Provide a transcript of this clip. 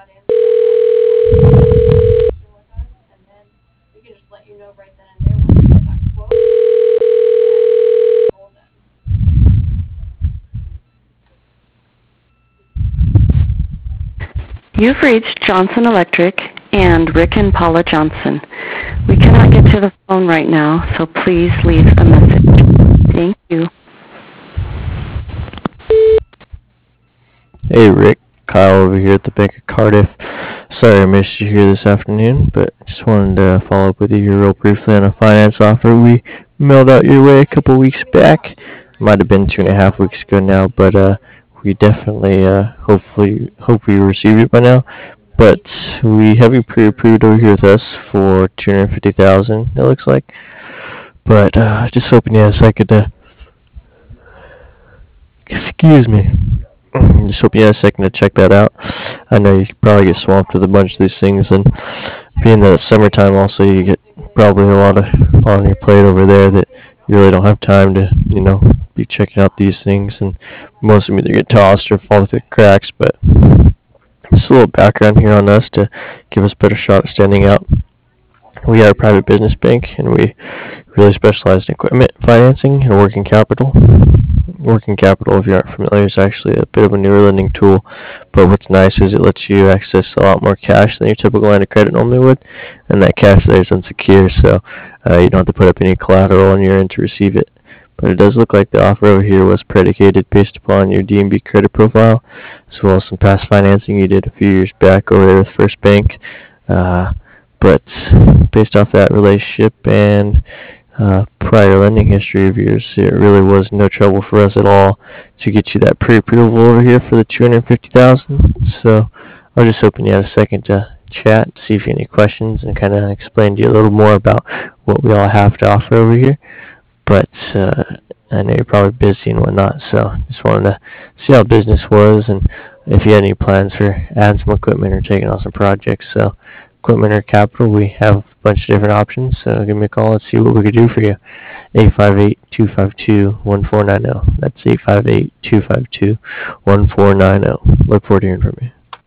You've reached Johnson Electric and Rick and Paula Johnson. We cannot get to the phone right now, so please leave a message. Thank you. Hey Rick, Kyle over here at the Bank of Cardiff. Sorry I missed you here this afternoon, but just wanted to follow up with you here real briefly on a finance offer we mailed out your way a couple weeks back. Might have been 2.5 weeks ago now, but we definitely hope you received it by now. But we have you pre-approved over here with us for $250,000. It looks like. But just hoping you had a second to. Excuse me. Just hope you had a second to check that out. I know you probably get swamped with a bunch of these things, and being that it's summertime, also you get probably a lot on your plate over there that you really don't have time to, be checking out these things, and most of them either get tossed or fall through the cracks. But just a little background here on us to give us a better shot at standing out. We are a private business bank, and we really specialize in equipment financing and working capital. Working capital, if you aren't familiar, is actually a bit of a newer lending tool, but what's nice is it lets you access a lot more cash than your typical line of credit normally would, and that cash there is unsecured, so you don't have to put up any collateral on your end to receive it. But it does look like the offer over here was predicated based upon your D&B credit profile, as well as some past financing you did a few years back over there with First Bank. But based off that relationship and prior lending history of yours, it really was no trouble for us at all to get you that pre-approval over here for the $250,000. So I was just hoping you had a second to chat, to see if you had any questions, and kind of explain to you a little more about what we all have to offer over here. But I know you're probably busy and whatnot, so just wanted to see how business was and if you had any plans for adding some equipment or taking on some projects. So equipment or capital, we have a bunch of different options, so give me a call and see what we could do for you. 858-252-1490. That's 858-252-1490. Look forward to hearing from you.